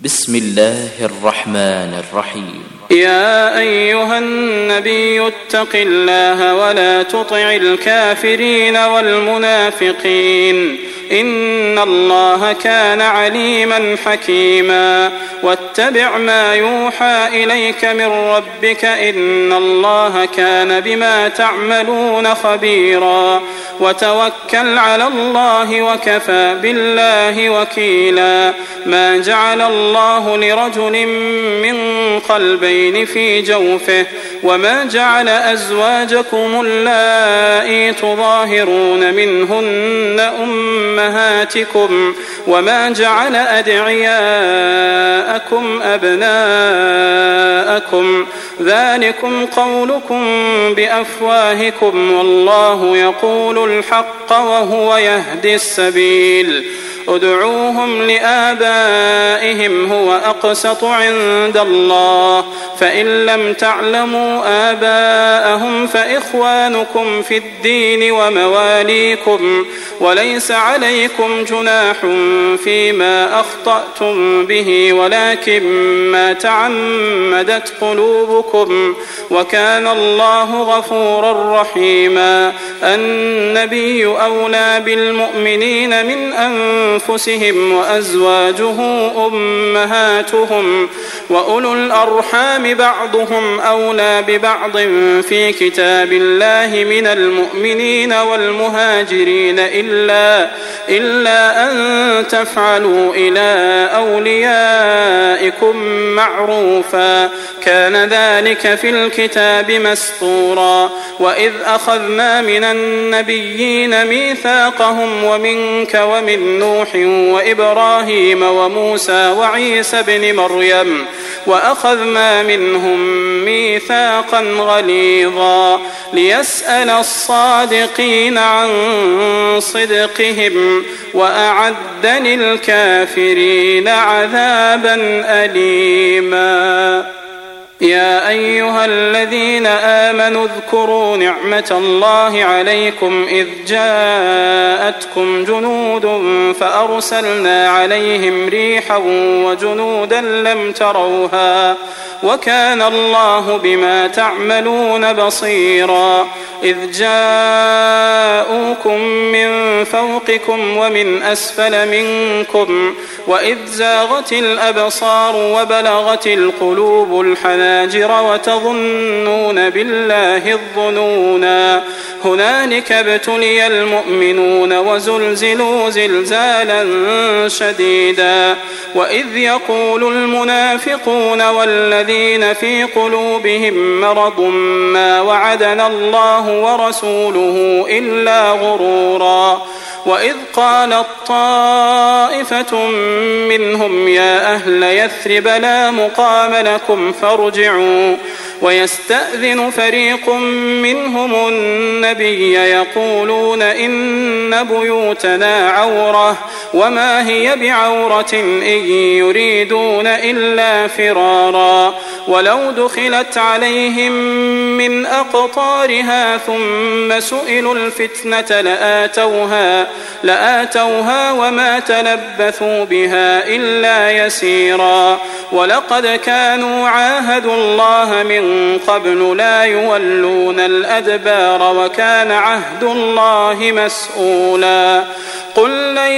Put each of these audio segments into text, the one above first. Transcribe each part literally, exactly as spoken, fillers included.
بسم الله الرحمن الرحيم. يا أيها النبي اتق الله ولا تطع الكافرين والمنافقين إن الله كان عليما حكيما واتبع ما يوحى إليك من ربك إن الله كان بما تعملون خبيرا وتوكل على الله وكفى بالله وكيلا ما جعل الله لرجل من قلبين في جوفه وما جعل أزواجكم اللائي تظاهرون منهن أمهاتكم وما جعل أدعياءكم أبناءكم ذلكم قولكم بأفواهكم والله يقول الحق وهو يهدي السبيل ادعوهم لآبائهم هو أقسط عند الله فإن لم تعلموا آباءهم فإخوانكم في الدين ومواليكم وليس عليكم جناح فيما أخطأتم به ولكن ما تعمدت قلوبكم وكان الله غفورا رحيما النبي أولى بالمؤمنين من أنفسهم وأزواجه أمهاتهم وأولو الأرحام بعضهم أولى ببعض في كتاب الله من المؤمنين والمهاجرين إلا, إلا أن تفعلوا إلى أوليائكم معروفا كان ذلك في الكتاب مسطورا وإذ أخذنا من النبيين ميثاقهم ومنك ومن نوح وإبراهيم وموسى وعيسى بن مريم وأخذنا منهم ميثاقا غليظا ليسأل الصادقين عن صدقهم وأعد للكافرين عذابا أليما يا أيها الذين آمنوا اذكروا نعمة الله عليكم إذ جاءتكم جنود فأرسلنا عليهم ريحا وجنودا لم تروها وكان الله بما تعملون بصيرا إذ جاءوكم من فوقكم ومن أسفل منكم وإذ زاغت الأبصار وبلغت القلوب الحناجر وتظنون بالله الظنونا هنالك ابتلي المؤمنون وزلزلوا زلزالا شديدا وإذ يقول المنافقون والذين في قلوبهم مرض ما وعدنا الله ورسوله إلا غرورا وإذ قالت طائفة منهم يا أهل يثرب لا مقام لكم فارجعوا ويستأذن فريق منهم النبي يقولون إن بيوتنا عورة وما هي بعورة إن يريدون إلا فرارا ولو دخلت عليهم من أقطارها ثم سئلوا الفتنة لآتوها, لآتوها وما تلبثوا بها إلا يسيرا ولقد كانوا عاهدوا الله من قبل لا يولون الأدبار وكان عهد الله مسؤولا قل لن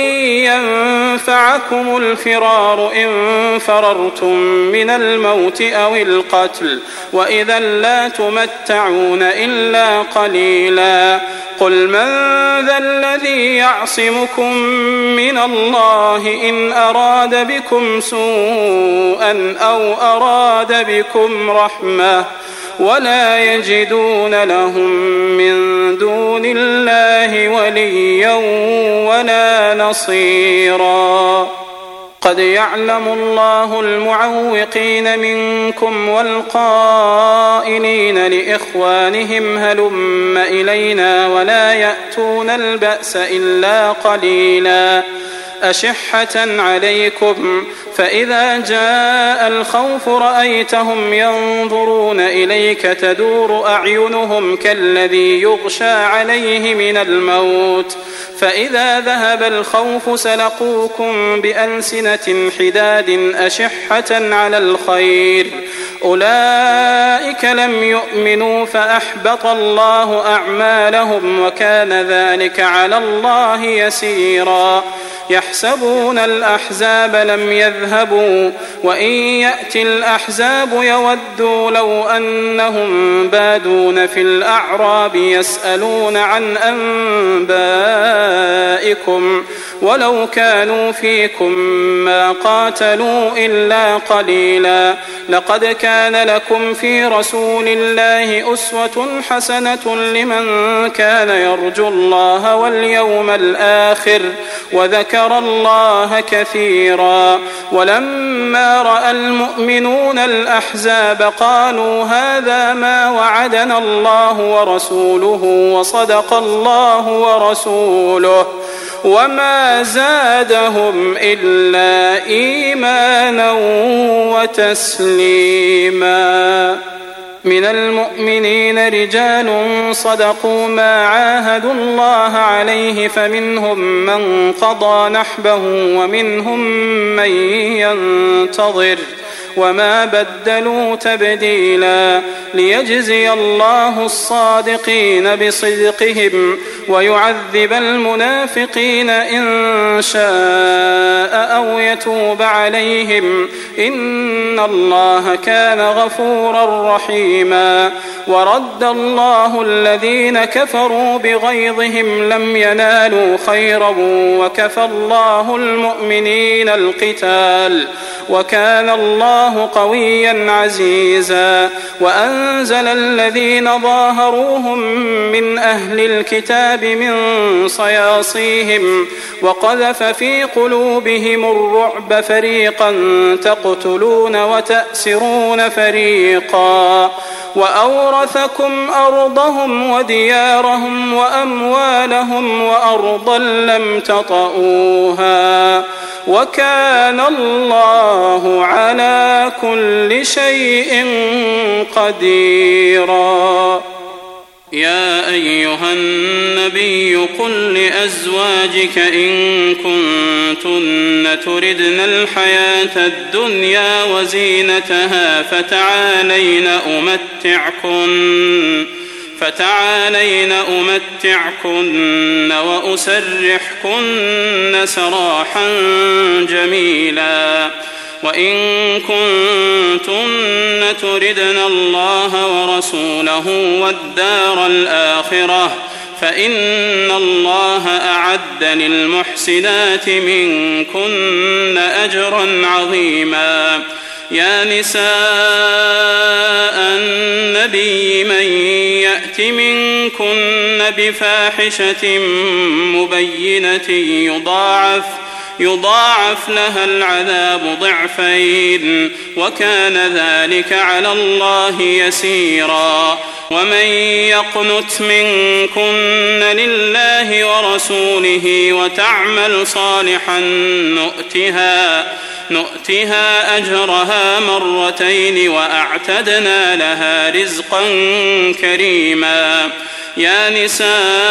ينفعكم الفرار إن فررتم من الموت أو القتل وإذا لا تمتعون إلا قليلا قل من ذا الذي يعصمكم من الله إن أراد بكم سوءا أو أراد بكم رحمة ولا يجدون لهم من دون الله وليا ولا نصيرا قد يعلم الله المعوقين منكم والقائلين لإخوانهم هلم إلينا ولا يأتون البأس إلا قليلا أشحة عليكم فإذا جاء الخوف رأيتهم ينظرون إليك تدور أعينهم كالذي يغشى عليه من الموت فإذا ذهب الخوف سلقوكم بألسنة حداد أشحة على الخير أولئك لم يؤمنوا فأحبط الله أعمالهم وكان ذلك على الله يسيرا يحسبون الأحزاب لم يذهبوا وإن يأتي الأحزاب يودوا لو أنهم بادون في الأعراب يسألون عن أنبائكم ولو كانوا فيكم ما قاتلوا إلا قليلا لقد كان لكم في رسول الله أسوة حسنة لمن كان يرجو الله واليوم الآخر وذكر الله كثيرا ولما رأى المؤمنون الأحزاب قالوا هذا ما وعدنا الله ورسوله وصدق الله ورسوله وما زادهم إلا إيمانا وتسليما من المؤمنين رجال صدقوا ما عاهدوا الله عليه فمنهم من قضى نحبه ومنهم من ينتظر وما بدلوا تبديلا ليجزي الله الصادقين بصدقهم ويعذب المنافقين إن شاء أو يتوب عليهم إن الله كان غفورا رحيما ورد الله الذين كفروا بغيظهم لم ينالوا خيرا وكفى الله المؤمنين القتال وكان الله قويا عزيزا وأنزل الذين ظاهروهم من أهل الكتاب من صياصيهم وقذف في قلوبهم الرعب فريقا تقتلون وتأسرون فريقا وأورثكم أرضهم وديارهم وأموالهم وأرضا لم تطئوها وكان الله على كل شيء قديرا يا أيها النبي قل لأزواجك إن كنتن تردن الحياة الدنيا وزينتها فتعالين أمتعكن فتعالين أمتعكن وأسرحكن سراحا جميلا وإن كنتن تردن الله ورسوله والدار الآخرة فإن الله أعد للمحسنات منكن أجرا عظيما يا نساء النبي من يأت منكن بفاحشة مبينة يضاعف يضاعف لها العذاب ضعفين وكان ذلك على الله يسيرا ومن يقنت منكن لله ورسوله وتعمل صالحا نؤتها نؤتها أجرها مرتين وأعتدنا لها رزقا كريما يا نساء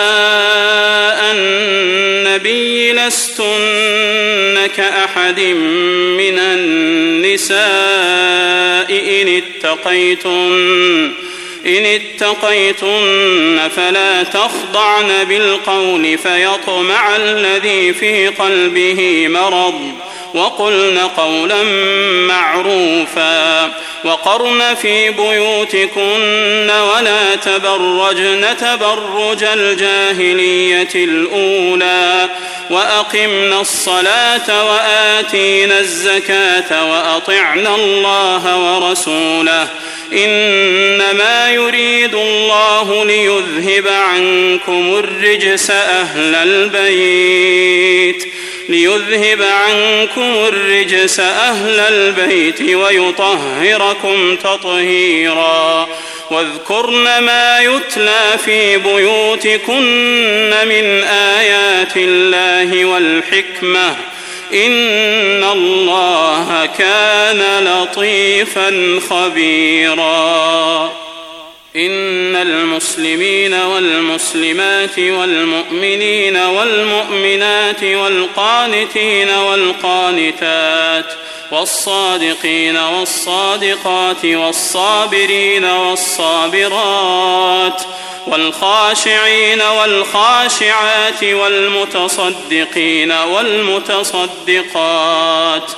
النبي لستن كأحد من النساء إن اتقيتن إن اتقيتن فلا تخضعن بالقول فيطمع الذي في قلبه مرض وقلن قولا معروفا وقرن في بيوتكن ولا تبرجن تبرج الجاهلية الأولى وأقمنا الصلاة وآتينا الزكاة وأطعنا الله ورسوله إنما يريد الله ليذهب عنكم الرجس أهل البيت ليذهب عنكم الرجس أهل البيت ويطهركم تطهيرا واذكرن ما يتلى في بيوتكن من آيات الله والحكمة إن الله كان لطيفا خبيرا. إن المسلمين والمسلمات والمؤمنين والمؤمنات والقانتين والقانتات والصادقين والصادقات والصابرين والصابرات والخاشعين والخاشعات والمتصدقين والمتصدقات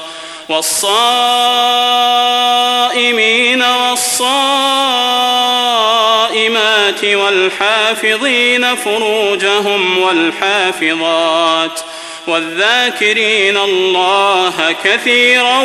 والصائمين والصائمات والحافظين فروجهم والحافظات والذاكرين الله كثيرا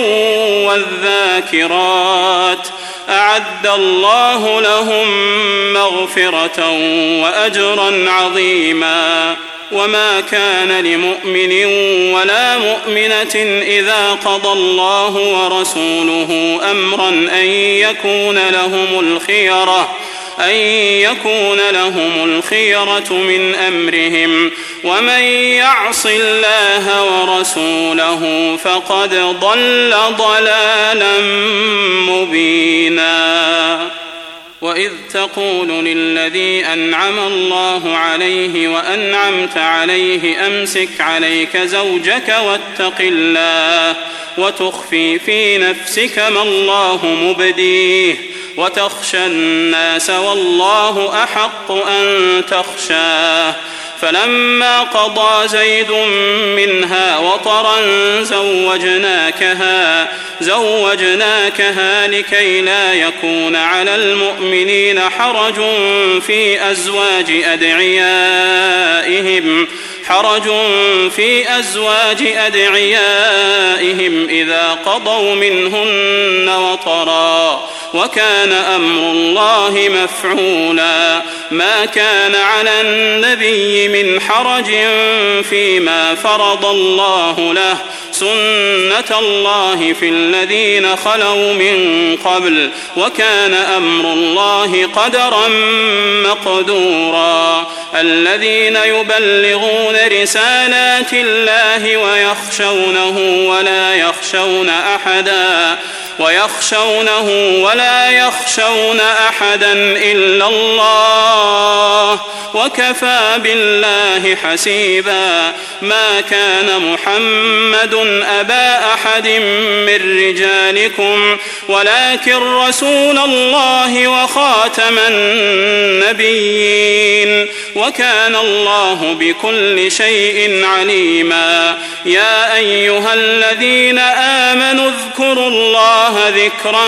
والذاكرات أعد الله لهم مغفرة وأجرا عظيما. وما كان لمؤمن ولا مؤمنة إذا قضى الله ورسوله أمرا أن يكون لهم الخيرة أن يكون لهم الخيرة من أمرهم ومن يعص الله ورسوله فقد ضل ضلالا مبينا. وإذ تقول للذي أنعم الله عليه وأنعمت عليه أمسك عليك زوجك واتق الله وتخفي في نفسك ما الله مبديه وتخشى الناس والله أحق أن تخشاه فلما قضى زيد منها وطرا زوجناكها زوجناكها لكي لا يكون على المؤمنين حرج في أزواج أدعيائهم حرج في أزواج أدعيائهم إذا قضوا منهن وطرا وكان أمر الله مفعولا. ما كان على النبي من حرج فيما فرض الله له سنة الله في الذين خلوا من قبل وكان أمر الله قدرا مقدورا. الذين يبلغون رسالات الله ويخشونه ولا يخشون أحدا ويخشونه ولا يخشون أحدا إلا الله وكفى بالله حسيبا. ما كان محمد أبا أحد من رجالكم ولكن رسول الله وخاتم النبيين وكان الله بكل شيء عليما. يا أيها الذين آمنوا اذكروا الله ذكرا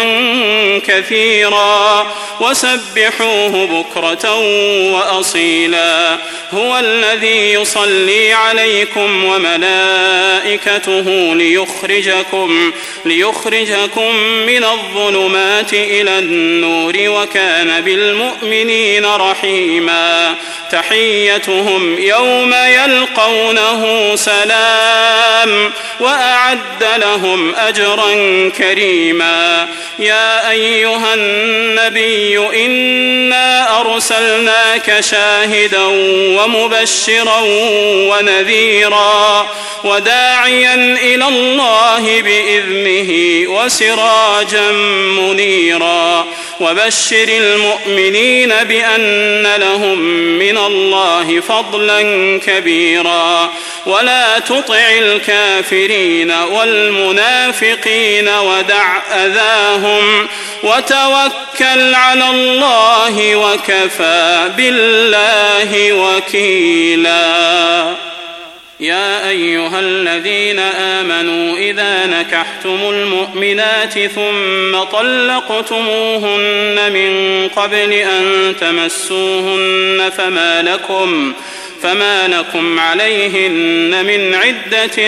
كثيرا وسبحوه بكرة وأصيلا. هو الذي يصلي عليكم وملائكته ليخرجكم ليخرجكم من الظلمات إلى النور وكان بالمؤمنين رحيما. تحيتهم يوم يلقونه سلام وأعد لهم أجرا كريما. يا أيها النبي إنا أرسلناك شاهدا ومبشرا ونذيرا وداعيا إلى الله بإذنه وسراجا منيرا. وبشر المؤمنين بأن لهم من الله فضلا كبيرا. ولا تطع الكافرين والمنافقين ودع أذاهم وتوكل على الله وكفى بالله وكيلا. يا أيها الذين آمنوا إذا نكحتم المؤمنات ثم طلقتموهن من قبل أن تمسوهن فما لكم فما لكم عليهن من عدة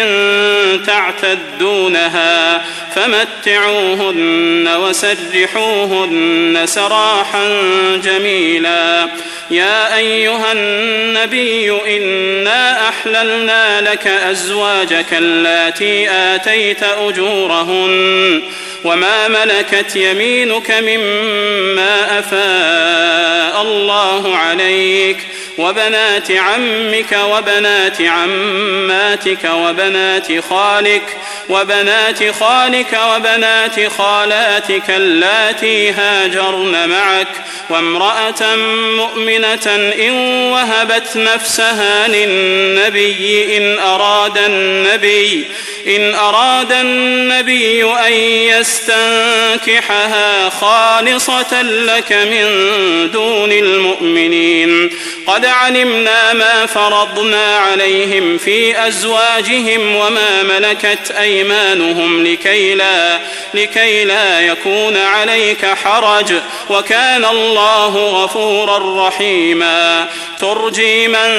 تعتدونها فمتعوهن وسرحوهن سراحا جميلا. يا أيها النبي إنا أحللنا لك أزواجك اللاتي آتيت أجورهن وما ملكت يمينك مما أفاء الله عليك وبنات عمك وبنات عماتك وبنات خالك وبنات خالك وبنات خالاتك اللاتي هاجرن معك وامرأة مؤمنة إن وهبت نفسها للنبي إن أراد النبي إن أراد النبي أن يستنكحها خالصة لك من دون المؤمنين. قد علمنا ما فرضنا عليهم في أزواجهم وما ملكت أيمانهم لكي لا, لكي لا يكون عليك حرج وكان الله غفورا رحيما. ترجي من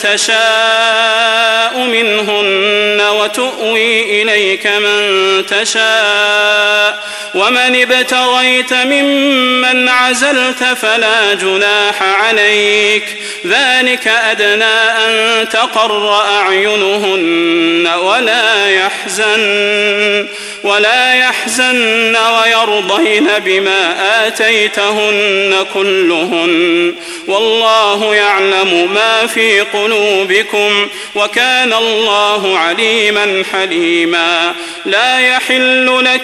تشاء منهن وتؤوي إليك من تشاء ومن ابتغيت ممن عزلت فلا جناح عليك ذلك أدنى أن تقر أعينهن ولا يحزن ولا يحزن ويرضين بما آتيتهن كلهن والله يعلم ما في قلوبكم وكان الله عليما حليما. لا يحل لك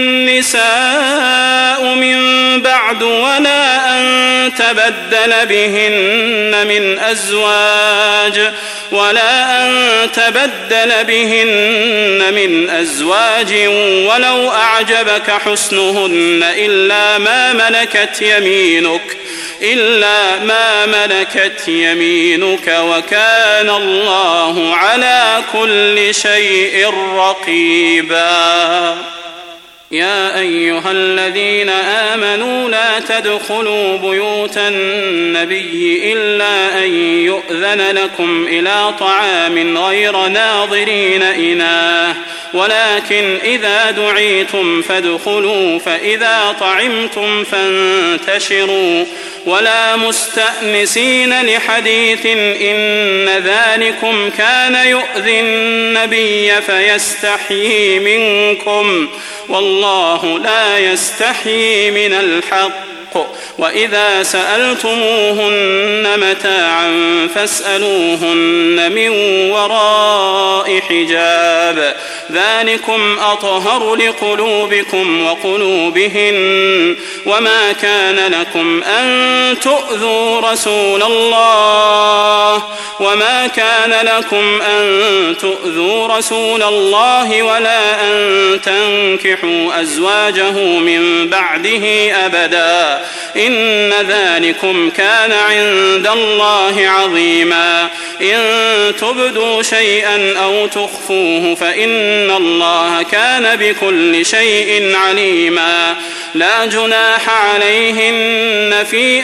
النساء من بعد ولا أن تبدل بهن من أزواج ولا أن تبدل بهن من أزواج ولو أعجبك حسنهن إلا ما ملكت يمينك إلا ما ملكت يمينك وكان الله على كل شيء رقيبا. يا أيها الذين آمنوا لا تدخلوا بيوت النبي إلا أن يؤذن لكم إلى طعام غير ناظرين إناه ولكن إذا دعيتم فادخلوا فإذا طعمتم فانتشروا ولا مستأنسين لحديث إن ذلكم كان يؤذي النبي فيستحيي منكم والله لا يستحيي من الحق. وإذا سألتموهن متاعا فاسألوهن من وراء حجاب ذلكم أطهر لقلوبكم وقلوبهن. وما كان لكم أن تؤذوا رسول الله وما كان لكم أن تؤذوا رسول الله ولا أن تنكحوا أزواجه من بعده أبدا إن ذلكم كان عند الله عظيما. إن تبدوا شيئا أو تخفوه فإن الله كان بكل شيء عليما. لا جناح عليهن في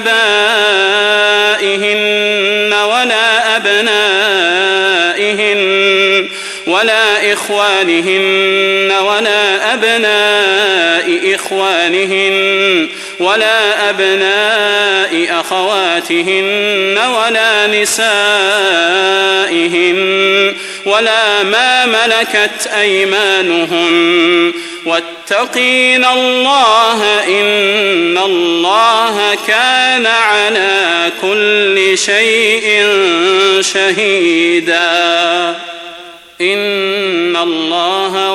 آبائهن ولا أبنائهن ولا إخوانهن ولا أبناء إخوانهن ولا أبناء أخواتهن ولا نسائهن ولا ما ملكت أيمانهن واتقين الله إن الله كان على كل شيء شهيدا. إن الله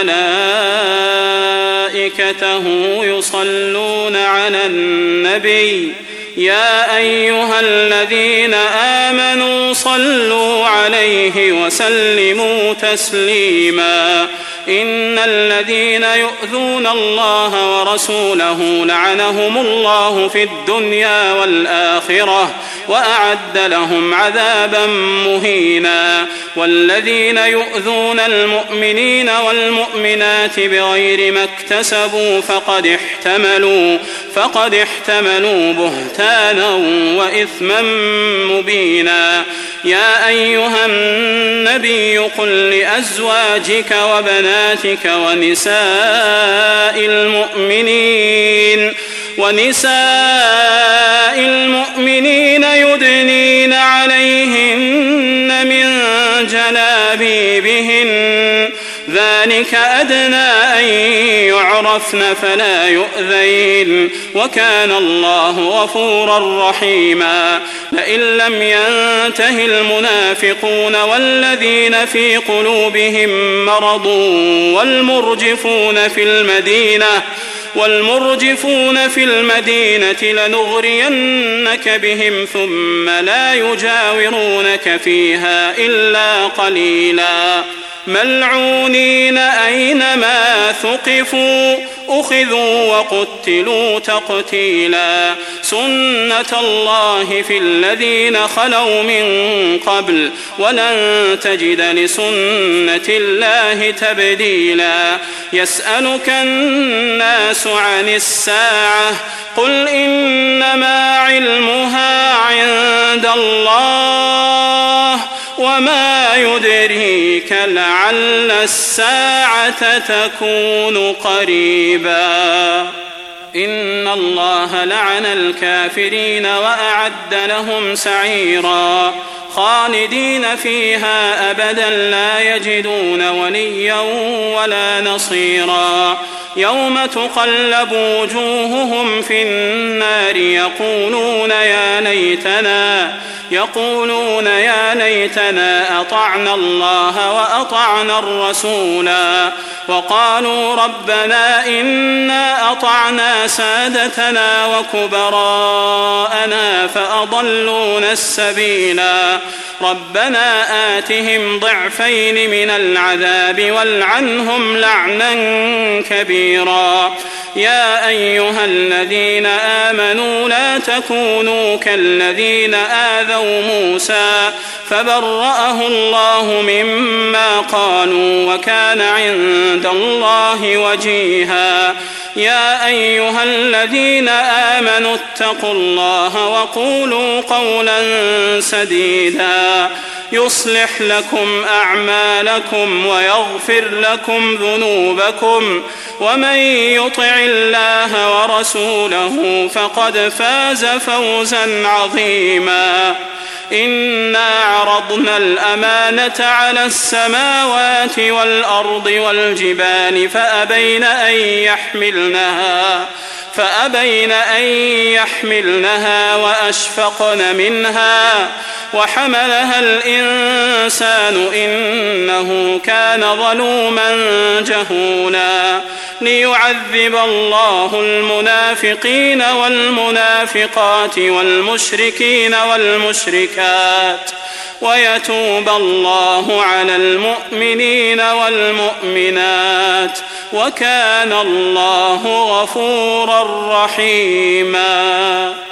وملائكته يصلون على النبي يا أيها الذين آمنوا صلوا عليه وسلموا تسليما. إن الذين يؤذون الله ورسوله لعنهم الله في الدنيا والآخرة وأعد لهم عذابا مهينا. والذين يؤذون المؤمنين والمؤمنات بغير ما اكتسبوا فقد احتملوا فقد احتملوا بهتانا وإثما مبينا. يا أيها النبي قل لأزواجك وبناتك ونساء المؤمنين ونساء المؤمنين يدنين عليهن من جلابيبهن ذلك أدنى أن يعرفن يعرفن فلا يؤذين وكان الله غفورا رحيما لئن لم ينته المنافقون والذين في قلوبهم مرض والمرجفون في المدينة والمرجفون في المدينة لنغرينك بهم ثم لا يجاورونك فيها إلا قليلا ملعونين أينما ثقفوا أخذوا وقتلوا تقتيلا سنة الله في الذين خلوا من قبل ولن تجد لسنة الله تبديلا يسألك الناس عن الساعة قل إنما علمها عند الله وما يدريك لعل الساعة تكون قريبا إن الله لعن الكافرين وأعد لهم سعيرا خالدين فيها أبدا لا يجدون وليا ولا نصيرا يوم تقلب وجوههم في النار يقولون يا ليتنا يقولون يا ليتنا أطعنا الله وأطعنا الرسولا وقالوا ربنا إنا أطعنا سادتنا وكبراءنا فأضلونا السبيلا ربنا آتهم ضعفين من العذاب والعنهم لعنا كبيرا يا أيها الذين آمنوا لا تكونوا كالذين آذوا موسى فبرأه الله مما قالوا وكان عند الله وجيها يا أيها الذين آمنوا اتقوا الله وقولوا قولا سديدا يصلح لكم أعمالكم ويغفر لكم ذنوبكم ومن يطع الله ورسوله فقد فاز فوزا عظيما إنا عرضنا الأمانة على السماوات والأرض والجبال فأبين أن يحملنها فأبين أن يحملنها وأشفقن منها وحملها الإنسان إنه كان ظلوما جهولا ليعذب الله المنافقين والمنافقات والمشركين والمشركات ويتوب الله على المؤمنين والمؤمنات وكان الله غفورا رحيما.